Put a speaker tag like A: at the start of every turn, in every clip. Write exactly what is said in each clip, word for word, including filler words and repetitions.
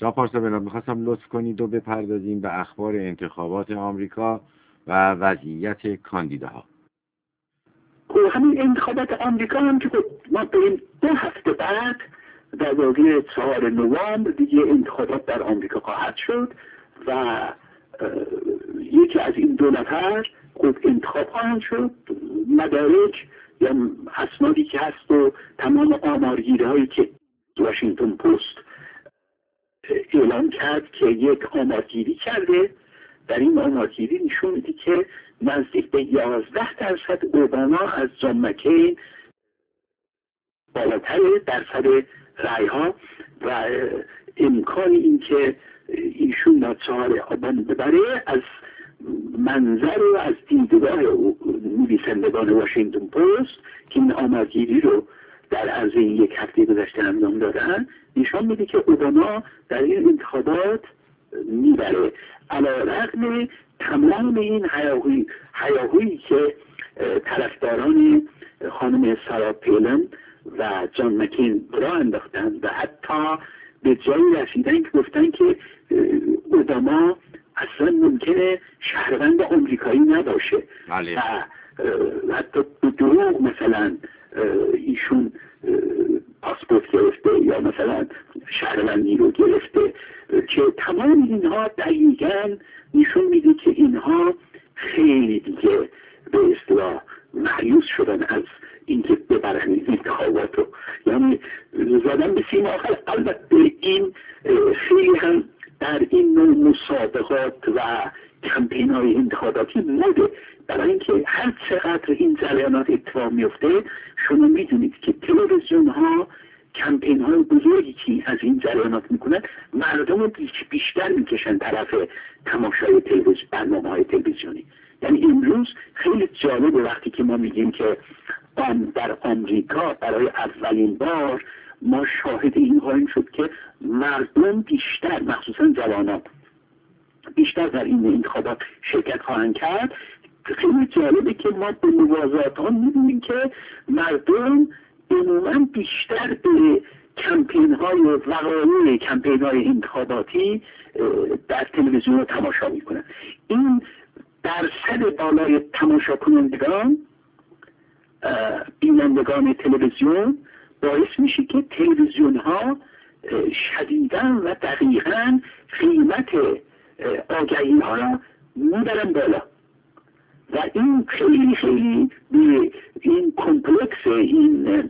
A: جناب پارسابنیان، میخواستم لطف کنید و بپردازیم به اخبار انتخابات آمریکا و وضعیت کاندیداها.
B: خب همین انتخابات آمریکا هم که ما بریم دو هفته بعد در واقع چهار نوامبر دیگه انتخابات در آمریکا خواهد شد و یکی از این دو نفر خب انتخاب خواهند شد. مدارک یا اسنادی که هست و تمام آمارگیری هایی که واشنگتن پست اعلام کرد که یک آمارگیری کرده، در این آمارگیری نشون میده که نزدیک به یازده درصد اوباما از جان مکین بالاتر درصد رای ها و امکان این که ایشون ناچار آبان ببره از منظر و از دیدگاه نویسندگان واشنگتن پست که این آمارگیری رو در عرض این یک هفته گذشته انجام دادن نشان میده که اوباما در این انتخابات میبره، علیرغم تمام این هیاهویی هیاهویی که طرفداران خانم سارا پیلن و جان مکین را انداختن و حتی به جایی رسیدن که گفتن که اوباما اصلا ممکنه شهروند آمریکایی نباشه
A: بله.
B: و حتی به دروغ مثلا ایشون پاسپورت گرفته یا مثلا شهروندی رو گرفته، که تمام اینها دقیقاً نشون میده که اینها خیلی دیگه به اصطلاح مایوس شدن از اینکه ببرن این انتخابات رو، یعنی زدن به سیم آخر. البته این خیلی هم در این نوع مسابقات و کمپین های انتخاباتی موده، برای اینکه هر چقدر این جریانات اتفاق میفته شما میدونید که تلویزیون ها کمپین های بزرگی که از این جریانات میکنن مردم رو بیشتر میکشن طرف تماشای تلویزیون، برنامه های تلویزیونی. یعنی امروز خیلی جالبه وقتی که ما میگیم که در آمریکا برای اولین بار ما شاهد این خواهیم شد که مردم بیشتر، مخصوصا جوانان، بیشتر در این انتخابات شرکت خواهند کرد. خیلی جالبه که ما به موازات ها می‌بینیم که مردم عموما بیشتر به کمپین های وقایع کمپین های انتخاباتی در تلویزیون رو تماشا میکنن. این درصد بالای تماشا کنندگان، بینندگان تلویزیون، باعث میشه که تلویزیون ها شدیداً و دقیقاً قیمت آگهی ها را میبرن بالا و این خیلی خیلی به این کمپلکس، این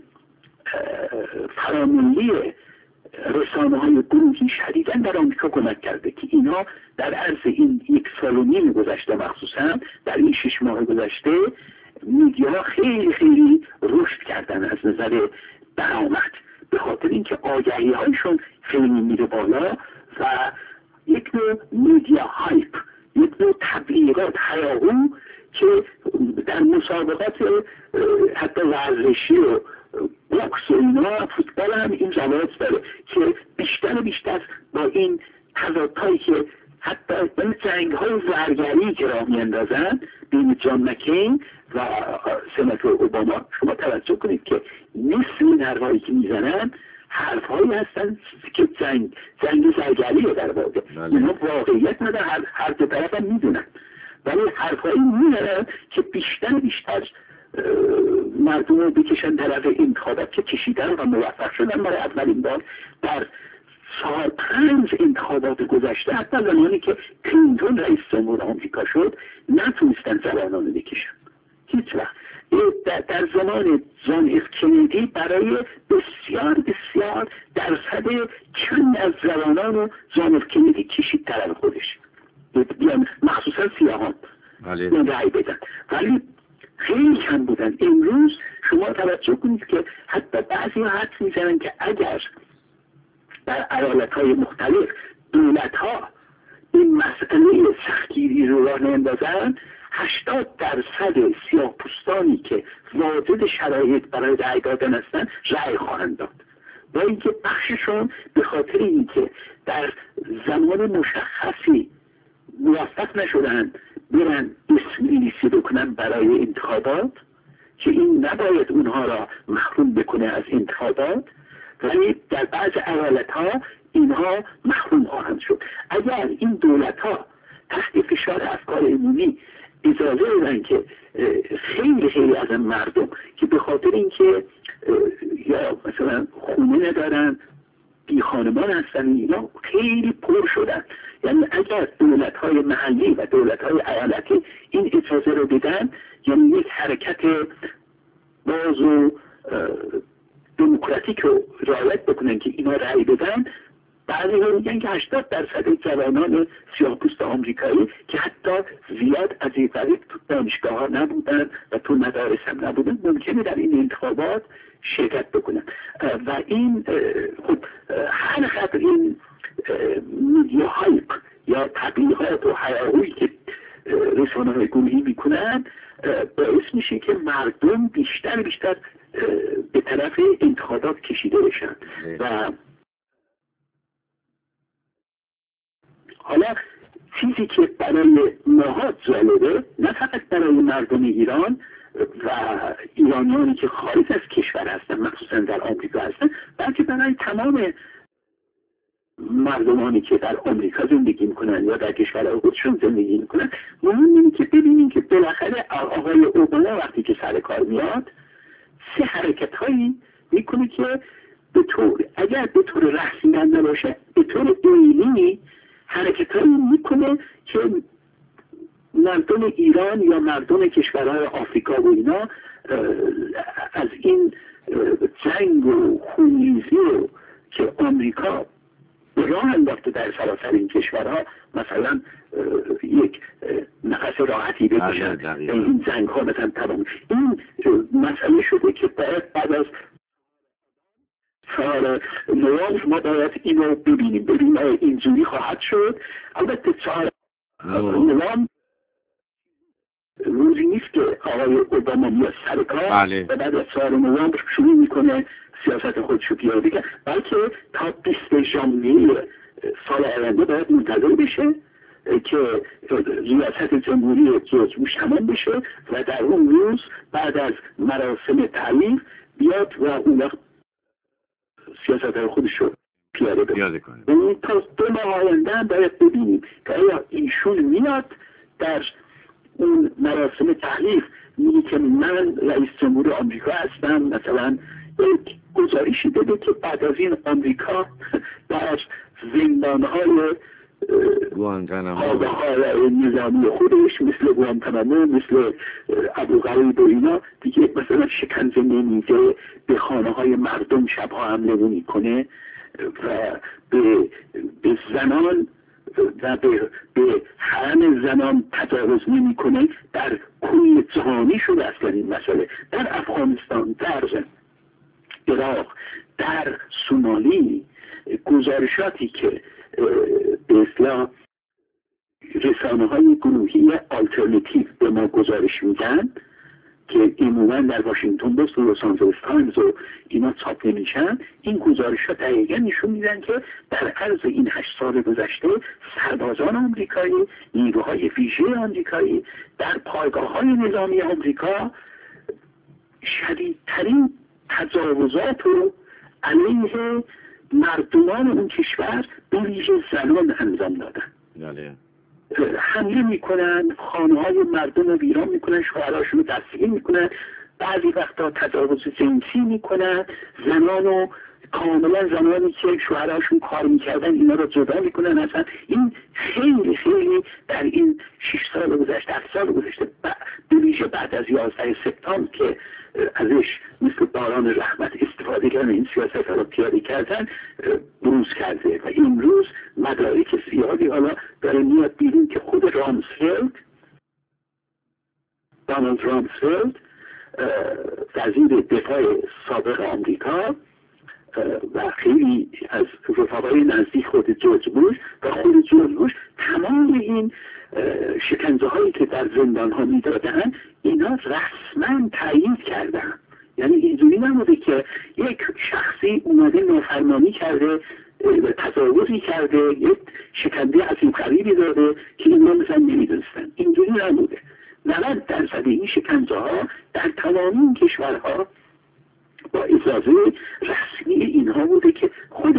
B: فراملی رسانه های گروهی شدیداً در آمریکا کمک کرده که اینا در عرض این یک سال و نیم گذشته، مخصوصاً در این شش ماه گذشته، میدیا خیلی خیلی رشد کردن از نظر درآمد، به خاطر اینکه آگهی هایشون خیلی میره بالا و یک نوع میدیا هایپ، یک نوع تبلیغات هیاهو که در مسابقات حتی ورزشی و بوکس و اینا، فوتبال هم این جوایز داره که بیشتر و بیشتر با این تضادهایی که حتی این جنگ های زرگری که راه میاندازن بین جان مکین و سناتور اوباما، شما توجه کنید که نصف این حرفایی که میزنن حرفهایی هستن که جنگ جنگ زرگریه در واقع، اینا واقعیت ندارن، هر, هر دو طرف هم میدونن، ولی حرفهایی میزنن که بیشتر بیشتر مردم رو بکشن طرف انتخابات که کشیدن و موفق شدن. برای اولین بار در چهار پنج انتخابات گذشته، حتی زمانی که کلینتون رئیس جمهور آمریکا شد، نتونستن زبانان رو بکشن هیچ وقت. در, در زمان جان اف کندی برای بسیار بسیار درصد چند از زبانان رو جان اف کندی کشید طرف خودش، مخصوصا سیاهان این رأی بدن، ولی خیلی کم بودن. امروز شما توجه کنید که حتی بعضی ها حدس میزنن که اگر در ایالت های مختلف دولت ها این مسئله سختگیری رو راه نندازن، هشتاد درصد سیاه پوستانی که واجد شرایط برای رأی دادن هستن رأی خواهند داد، با اینکه بخششون به خاطر اینکه در زمان مشخصی موفق نشدن برن اسم نویسی بکنن برای انتخابات که این نباید اونها را محروم بکنه از انتخابات، ولی در بعض ایالت ها اینها محروم خواهند شد. اگر این دولت ها تحت فشار افکار عمومی اجازه بدن که خیلی خیلی از مردم که به خاطر اینکه یا مثلا خونه ندارن، بی خانمان هستن، اینا خیلی پر شدن، یعنی اگر دولت های محلی و دولت های ایالتی این اجازه رو بدن، یعنی یک حرکت باز و دموکراتیک رو رعایت بکنن که اینا رأی بدن، بعضی ها میگن که هشتاد درصد جوانان سیاه‌پوست آمریکایی که حتی زیاد از این قریب تو دانشگاه ها نبودن و تو مدارس هم نبودن ممکنه در این انتخابات شرکت بکنن. و این خب هر قدر این میدیا هایپ یا تبلیغات و هیاهویی که رسانه های گروهی میکنن باعث میشه که مردم بیشتر بیشتر به طرف انتخابات کشیده بشن. و حالا چیزی که برای ماها جالبه، نه فقط برای مردم ایران و ایرانیانی که خارج از کشور هستن، مخصوصا در آمریکا هستن، بلکه برای تمام مردمانی که در آمریکا زندگی میکنن یا در کشور خودشون زندگی میکنن، مهم اینه که ببینیم که بالاخره آقای اوباما وقتی که سر کار میاد سه حرکت هایی میکنه که به طور اگر به طور رسمی نباشه به طور دائمی حرکت هایی میکنه که مردم ایران یا مردم کشورهای آفریقا و اینا از این جنگ و خونریزی رو که آمریکا به راه انداخته در سراسر این کشورها مثلا یک نفس راحتی بکشن، این جنگ ها مثلا تمام این مسئله شده که باید بعد از چهار نوامبر ما باید این رو ببینیم ببینیم اینجوری خواهد شد. البته چهار نوامبر روزی نیست که آقای اوباما میاد سر کار
A: بله.
B: و بعد از چهار نوامبر شروع میکنه سیاست خودش رو پیاده کرد، بلکه تا بیست ژانویه سال آینده باید منتظر بشه که ریاست جمهوری جورج بوش تمام بشه و در اون روز بعد از مراسم تعریف بیاد و اون وقت سیاست خودش رو پیاده کنه. یعنی تا دو ماه آینده هم باید ببینیم که آیا ایشون میاد در اون مراسم تحلیف میگه که من رئیس جمهور آمریکا هستم، مثلا یک گزارشی بده که بعد از این آمریکا در زندانهای حاضرهای نظامی خودش مثل گوانتانامو، مثل ابوغریب و اینا دیگه مثلا شکنجه نمیده، به خانه های مردم شبها حمله نمیکنه و به, به زنان و به, به حرم زنان تجاوز نمیکنه. در کل جهانی شده اصلا این مسئله، در افغانستان، در عراق، در سومالی گزارشاتی که به اصطلاح رسانه های گروهی آلترناتیو به ما گزارش میدن که عموما در واشنگتن پست و لس آنجلس تایمز و اینا چاپ نمیشن، این گزارشات دقیقا نشون میدن که در عرض این هشت سال گذشته سربازان آمریکایی، نیروهای ویژه آمریکایی در پایگاه های نظامی آمریکا شدیدترین تجاوزات رو علیه مردمان اون کشور به ویژه زنان انجام دادن.
A: بله.
B: حمله میکنن، خانه های مردم رو ویران میکنن، شوهراشون رو دستگیر میکنن، بعضی وقتا تجاوز جنسی میکنن، زنان رو کاملا زنانی که شوهراشون کار میکردن اینا رو جدا میکنن. اصلا این خیلی خیلی در این شش سال گذشته، هفت سال گذشته به ویژه بعد از یازده سپتامبر که ازش مثل باران رحمت استفاده کردن این سیاست رو پیاده کردن بروز کرده. و این روز مدارک زیادی حالا داره میاد بیرون که خود رامسفلد، دانالد رامسفلد وزیر دفاع سابق آمریکا و خیلی از رفقای نزدیک خود جورج بوش و خود جورج بوش تمام این شکنجه هایی که در زندان ها میدادن اینا رسما تایید کردن. یعنی اینجوری نبوده که یک شخصی اومده نافرمانی کرده، تجاوزی کرده، یک شکنجه عظیم غریبی داده که اینا مثلا نمیدونستن. اینجوری نبوده. نود درصد این شکنجه ها در تمام این کشورها با اجازه رسمی اینها بوده که خود آمریکا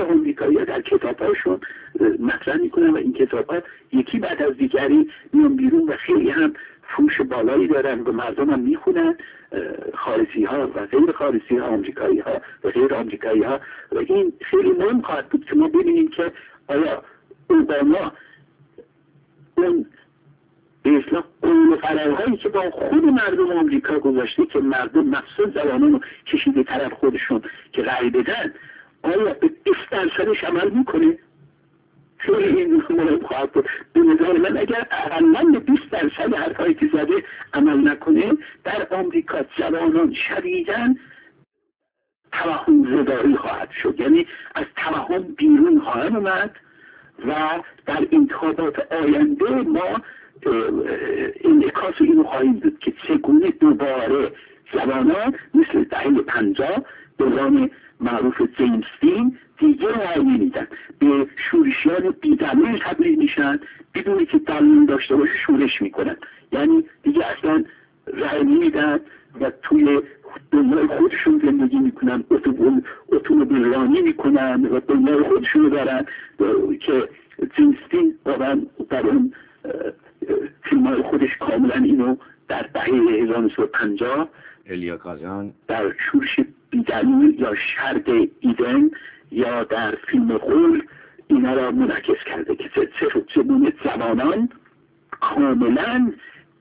B: آمریکایی‌ها در کتاب‌هاشون مطرح میکنن و این کتاب‌ها یکی بعد از دیگری میان بیرون و خیلی هم فروش بالایی دارن و مردم هم میخونن، خارجی‌ها و غیر خارجی‌ها، آمریکایی‌ها و غیر آمریکایی‌ها. و این خیلی مهم خواهد بود که ما ببینیم که آیا اوباما اون به اصطلاح قول و قرارهایی که با خود مردم آمریکا گذاشته که مردم مخصوصا زبانان رو کشیده طرف خودشون که رأی بدن، آیا به بیست درصدش عمل میکنه؟ خیلی این مهم خواهد بود. به نظر من اگر اقلا به بیست درصد حرفایی که زده عمل نکنه، در آمریکا زبانان شدیداً توهم زدایی خواهد شد، یعنی از توهم بیرون خواهد اومد و در انتخابات آینده ما انعکاس اینو خواهیم دید که چگونه دوباره زبانان مثل دهه پنجاه دوران معروف جیمز دین دیگه رای نمیدن، به شورشیان بی‌دلیل تبدیل میشن، بدونی که دلیل داشته باشه شورش میکنن، یعنی دیگه اصلا رای نمیدن و توی دنیای خودشون زندگی میکنن، اتومبیل رانی میکنن و دنیای خودشون رو دارن که جیمز دین واقعا در اون فیلم‌های خودش کاملا اینو در دهه هزار و نهصد و پنجاه
A: الیا کازان
B: در شورش بی‌دلیل یا شرق ایدن یا در فیلم غول اینا را منعکس کرده که چگونه زبانان کاملا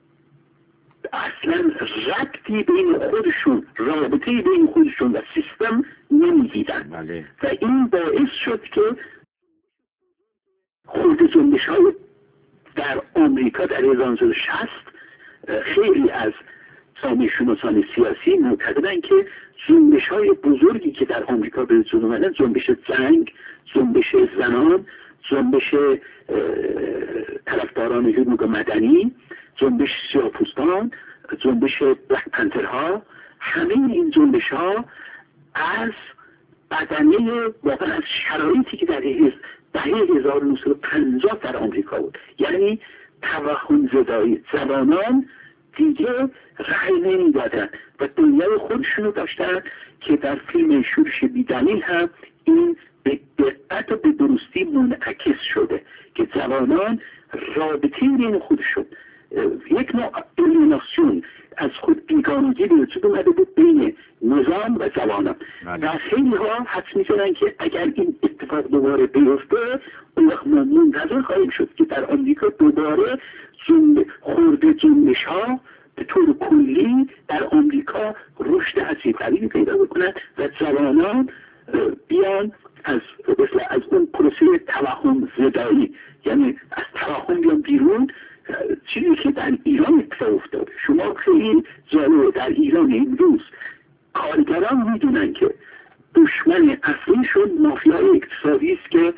B: اصلا ربطی بین خودشون، رابطه بین خودشون و سیستم نمیدیدن.
A: بله.
B: و این باعث شد که خود جنبش های در آمریکا در هزار و نهصد و شصت خیلی از جامعه شناسان سیاسی معتقدن که جنبش های بزرگی که در آمریکا به وجود اومدن، جنبش زنگ، جنبش زنان، جنبش طرفداران حقوق مدنی، جنبش سیاه‌پوستان، جنبش بلک پنترها، همه این جنبش ها از بدنه واقعا از شرایطی که در دهه هزار و نهصد و پنجاه در آمریکا بود، یعنی توهم زدایی زبانان دیگه رأی نمیدادن و دنیای خودشونو داشتن که در فیلم شورش بی‌دلیل هم این به دقت و به درستی منعکس شده که زبانان رابطه بین خودشون یک نوع الیناسیون از خود بیگانگی به وجود اومده بود بین نظام و زبانان و خیلی ها حدس می‌زنن که اگر این اتفاق دوباره بیفته اون وقت ما منتظر خواهیم شد که در آمریکا دوباره خورده جنبش ها به طور کلی در آمریکا رشد عجیب غریبی پیدا بکنند و زبانان بیان از از اون پروسه توهم زدایی، یعنی از توهم بیان بیرون، چیزی که در ایران اتفاق افتاده. شما خیلی جالبه در ایران امروز کارگران میدونن که دشمن اصلیشون مافیای اقتصادی است که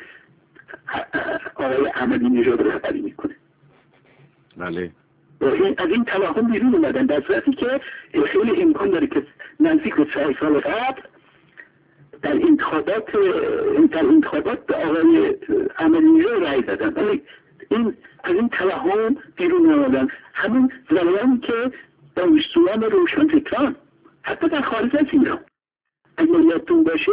B: آقای احمدی نژاد رهبری میکنه.
A: بله.
B: از این توهم بیرون اومدن، در صورتی که خیلی امکان داره که نزدیک به چهار سال قبل در انتخابات در انتخابات به آقای احمدی نژاد رأی دادن، ولی این از این توهم بیرون اومدن. همون زمانی که دانشجویان روشنفکران حتی در خارج از ایران، اگر یادتون باشه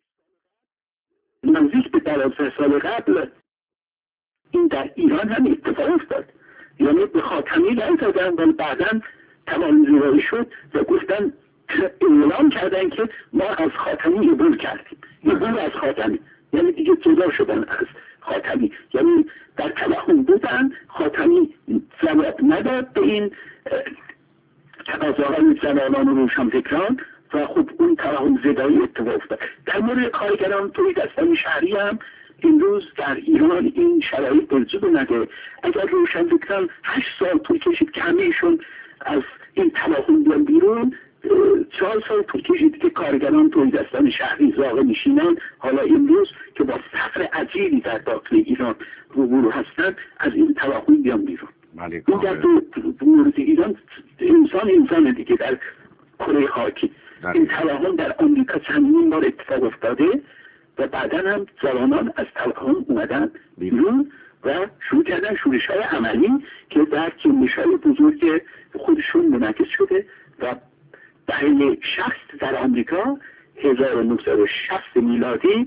B: نزدیک به دوازده سال قبل این در ایران هم اتفاق افتاد، یعنی به خاتمی رأی دادن ولی بعداً تمام زیرایی شد و گفتن اعلام کردن که ما از خاتمی عبور کردیم، عبور از خاتمی، یعنی دیگه جدا شدن از خاتمی، یعنی در توهم بودن، خاتمی جواب نداد به این تقاضاهای زنانان و روشنفکران و خب اون توهم زدایی اتفاق افتاد. در مورد کارگران توی دستان شهری هم امروز در ایران این شرایط به وجود اومده. اگر روشنفکران هشت سال طول کشید که همه‌شون از این توهم بیان بیرون، چهار سال طول کشید که کارگران توی دستان شهری زاغه میشینن، حالا امروز که با فقر عجیبی در داخل ایران روبرو هستن از این توهم بیان بیرون. این در مورد ایران انسان انسان دیگه در کره خاکی. این توهم در آمریکا چندین بار اتفاق افتاده و بعدا هم جوانان از توهم اومدن بیرون و شروع کردن شورش‌های عملی که در جنبش‌های بزرگ خودشون منعکس شده و دهه شصت در آمریکا هزار و نهصد و شصت میلادی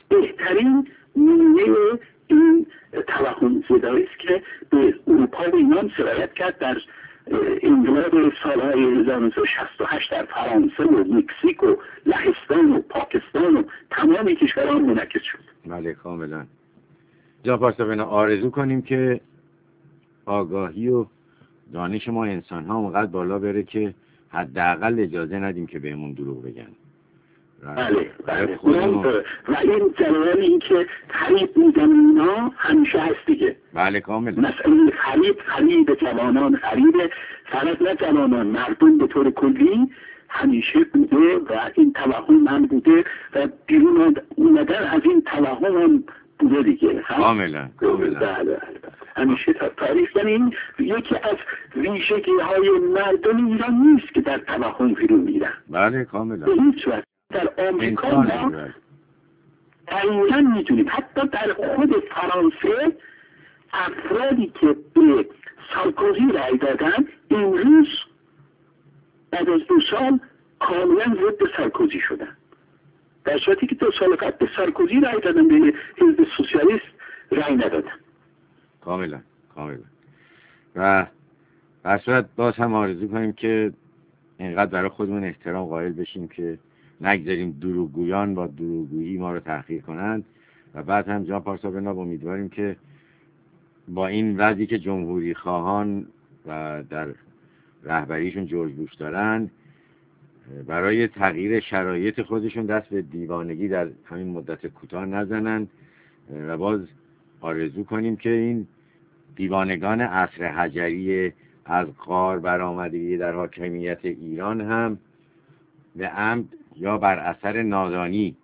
B: بهترین نمونه این توهم زدایی است که به اروپا و ایران سرایت کرد در انقلاب سالهای هزار و نهصد و شصت و هشت در فرانسه و مکزیک و لهستان و پاکستان و تمام کشورها منعکس شد.
A: بله کاملا. جناب پارسابنا، آرزو کنیم که آگاهی و دانش ما انسان ها اونقدر بالا بره که حداقل اجازه ندیم که بهمون دروغ بگن.
B: بله بله خودمون و این جریان این که خرید میدن اینا همیشه هست دیگه.
A: بله کاملا.
B: مثلا خرید خرید جوانان، خرید فقط نه جوانان، مردم به طور کلی همیشه بوده و این توهم هم بوده و بیرون اومدن از این توهم هم بوده دیگه.
A: کاملا کاملا.
B: بله همیشه تا تاریخ. یعنی این یکی از ویژگی های مردم ایران نیست که در توهم فرو میرن.
A: بله کاملا.
B: به هیچ وجه در آمریکا ما دقیقا میدونیم حتی در خود فرانسه افرادی که به سارکوزی رای دادن امروز بعد از دو سال کاملا ضد سارکوزی شدن، در صورتی که دو سال قبل به سارکوزی رای دادن به حزب سوسیالیست رای ندادن.
A: کاملا کاملا. و در صورت باز هم آرزو کنیم که اینقدر برای خودمون احترام قائل بشیم که نگذاریم دروغگویان با دروغگویی ما رو تحقیر کنند و بعد هم جناب پارسابنا امیدواریم که با این وضعی که جمهوری خواهان و در رهبریشون جورج بوش دارن برای تغییر شرایط خودشون دست به دیوانگی در همین مدت کوتاه نزنن و باز آرزو کنیم که این دیوانگان عصر حجری از غار برآمده در حاکمیت ایران هم به عمد یا بر اثر نادانی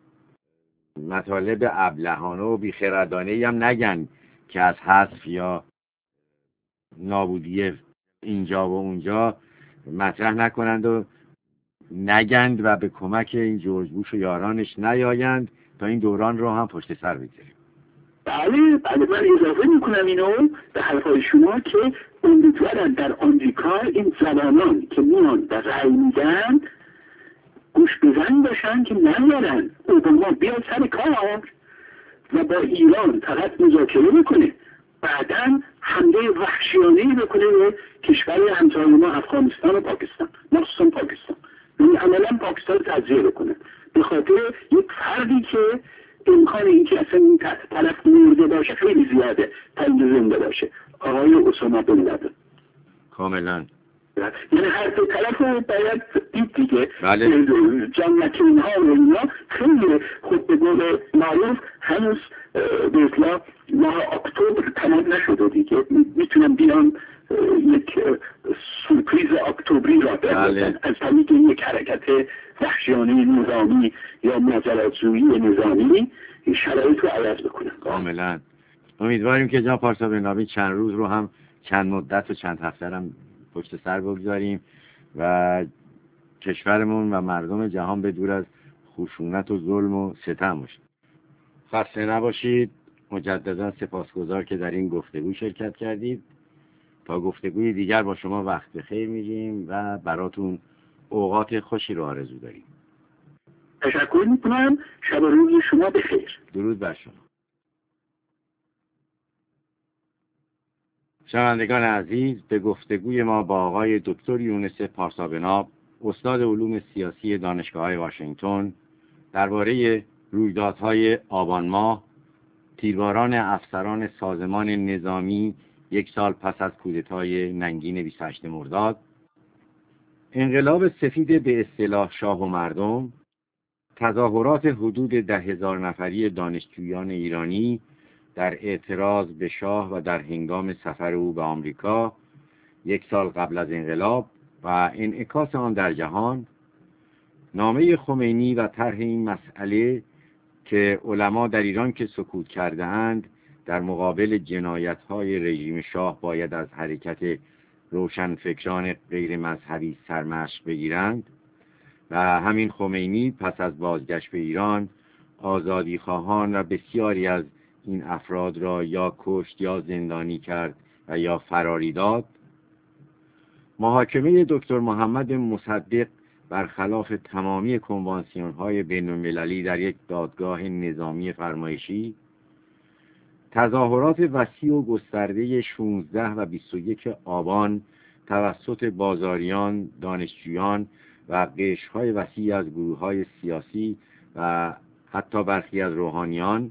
A: مطالب ابلهانه و بیخردانه هم نگن که از حذف یا نابودی اینجا و اونجا مطرح نکنند و نگند و به کمک این جورج بوش و یارانش نیایند تا این دوران رو هم پشت سر بگذاریم.
B: بله بله من اضافه میکنم اینو به حرفای شما که امیدوارم در آمریکا این زبانان که میان و رأی میدن گوش بزن باشن که نیارن اوباما بیاد سر کار و با ایران فقط مذاکره میکنه، بعدا حمله وحشیانه‌ای بکنه به کشور همسایه ما افغانستان و پاکستان، مخصوصا پاکستان، یعنی عملا پاکستان رو تجزیه بکنه به خاطر یک فردی که امکان این که اصلا این طرف مرده باشه خیلی زیاده تا اینجا زنده باشه، آقای اسامه بن لادن.
A: کاملا.
B: یعنی هر دو طرف رو باید دید دیگه.
A: بله.
B: جان مکین ها و اینا خیلی خود به قول معروف هنوز به اصلاح ماه اکتبر تمام نشده دیگه، میتونم بیان یک سورپریز اکتبری را بردن از طریق یک حرکت وحشیانه نظامی یا مجازجویی نظامی شرایط رو عوض بکنن.
A: کاملا. امیدواریم که جناب پارسابنا چند روز رو هم چند مدت و چند هفته هم پشت سر بگذاریم و کشورمون و مردم جهان به دور از خشونت و ظلم و ستم باشیم. خسته نباشید. مجددا سپاسگزار که در این گفتگو شرکت کردید. تا گفتگوی دیگر با شما وقت بخیر میگیم و براتون اوقات خوشی رو آرزو داریم.
B: تشکر میکنم. شب و روز شما بخیر.
A: درود بر شما. شنوندگان عزیز، به گفتگوی ما با آقای دکتر یونس پارسابنا، استاد علوم سیاسی دانشگاه واشنگتن، درباره رویدادهای آبان ماه، تیرباران افسران سازمان نظامی یک سال پس از کودتای ننگین بیست و هشتم مرداد، انقلاب سفید به اصطلاح شاه و مردم، تظاهرات حدود ده هزار نفری دانشجویان ایرانی در اعتراض به شاه و در هنگام سفر او به آمریکا یک سال قبل از انقلاب و انعکاس آن در جهان، نامه خمینی و طرح این مسئله که علما در ایران که سکوت کرده اند در مقابل جنایت‌های رژیم شاه باید از حرکت روشنفکران غیر مذهبی سرمشق بگیرند و همین خمینی پس از بازگشت به ایران آزادی خواهان و بسیاری از این افراد را یا کشت یا زندانی کرد و یا فراری داد. محاکمه دکتر محمد مصدق برخلاف تمامی کنوانسیون‌های بین‌المللی در یک دادگاه نظامی فرمایشی، تظاهرات وسیع و گسترده شانزده و بیست و یک آبان توسط بازاریان، دانشجویان و قشرهای وسیع از گروه‌های سیاسی و حتی برخی از روحانیان،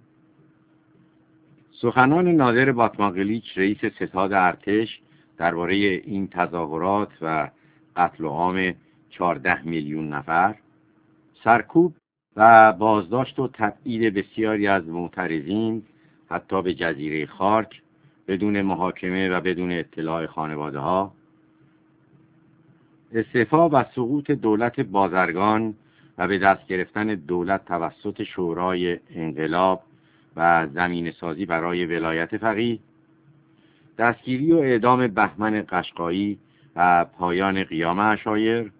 A: سخنان نادر باتماگلیچ رئیس ستاد ارتش درباره این تظاهرات و قتل عام چهارده میلیون نفر، سرکوب و بازداشت و تبعید بسیاری از معترضین حتی به جزیره خارک بدون محاکمه و بدون اطلاع خانواده ها، استعفا و سقوط دولت بازرگان و به دست گرفتن دولت توسط شورای انقلاب و زمین سازی برای ولایت فقیه، دستگیری و اعدام بهمن قشقایی و پایان قیام عشایر،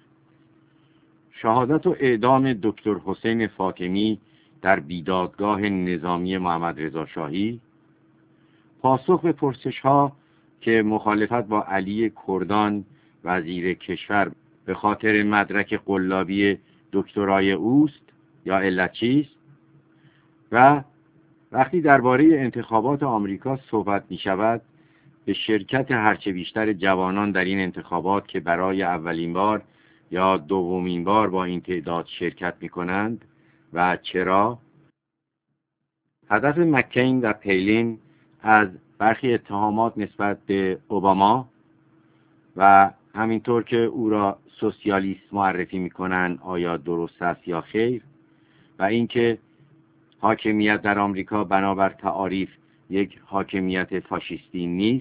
A: شهادت و اعدام دکتر حسین فاطمی در بیدادگاه نظامی محمد رضا شاهی، پاسخ به پرسش‌ها که مخالفت با علی کردان وزیر کشور به خاطر مدرک قلابی دکترای اوست یا علت چیست، و وقتی درباره انتخابات آمریکا صحبت می شود به شرکت هرچه بیشتر جوانان در این انتخابات که برای اولین بار یا دومین بار با این تعداد شرکت می کنند و چرا. هدف مکین و پیلین از برخی اتهامات نسبت به اوباما و همینطور که او را سوسیالیست معرفی می کنند آیا درست است یا خیر، و اینکه حاکمیت در آمریکا بنابر تعاریف یک حاکمیت فاشیستی نیست.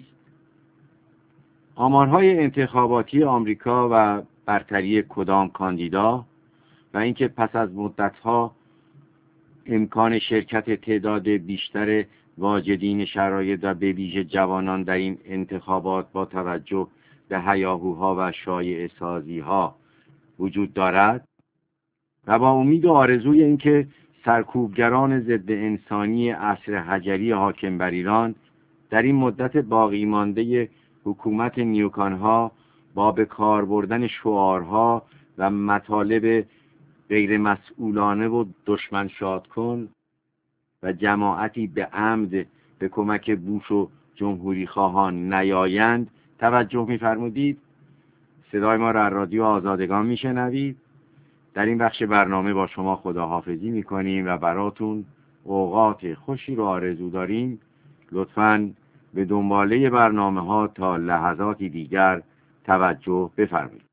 A: آمارهای انتخاباتی آمریکا و برتری کدام کاندیدا و اینکه پس از مدتها امکان شرکت تعداد بیشتر واجدین شرایط و به ویژه جوانان در این انتخابات با توجه به هیاهوها و شایعه سازی‌ها وجود دارد، و با امید و آرزوی اینکه سرکوبگران ضد انسانی عصر حجری حاکم بر ایران در این مدت باقی مانده حکومت نیوکانها با به کار بردن شعارها و مطالب غیر مسئولانه و دشمن شاد کن و جماعتی به عمد به کمک بوش و جمهوری خواهان نیایند توجه می‌فرمودید. صدای ما را از رادیو آزادگان میشنوید. در این بخش برنامه با شما خداحافظی میکنیم و براتون اوقات خوشی رو آرزو داریم. لطفاً به دنباله برنامه ها تا لحظاتی دیگر توجه بفرمایید.